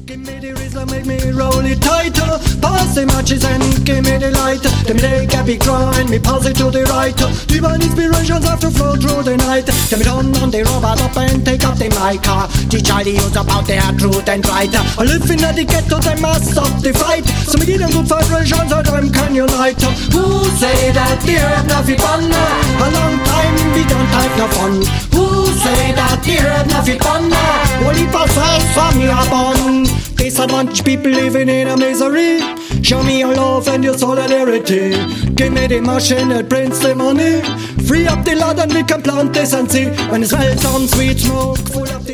Give me the Rizla, make me roll it tighter. Pass the matches and give me the lighter. Them take a big grind, me pass it to the right. Divine inspirations have to flow through the night. Them turn on the robot up and take up the mic. Teach all the youth about their truth and right. I live in the ghetto, they must stop the fight. So me give them good vibrations, so them can unite. Who say that the earth not fit fun? A long time we don't have no fun. Who say that the earth not fit fun? Only passes from your bun. Disadvantaged people living in a misery. Show me your love and your solidarity. Give me the machine that prints the money. Free up the land and we can plant this and see. When the smell sounds sweet smoke full of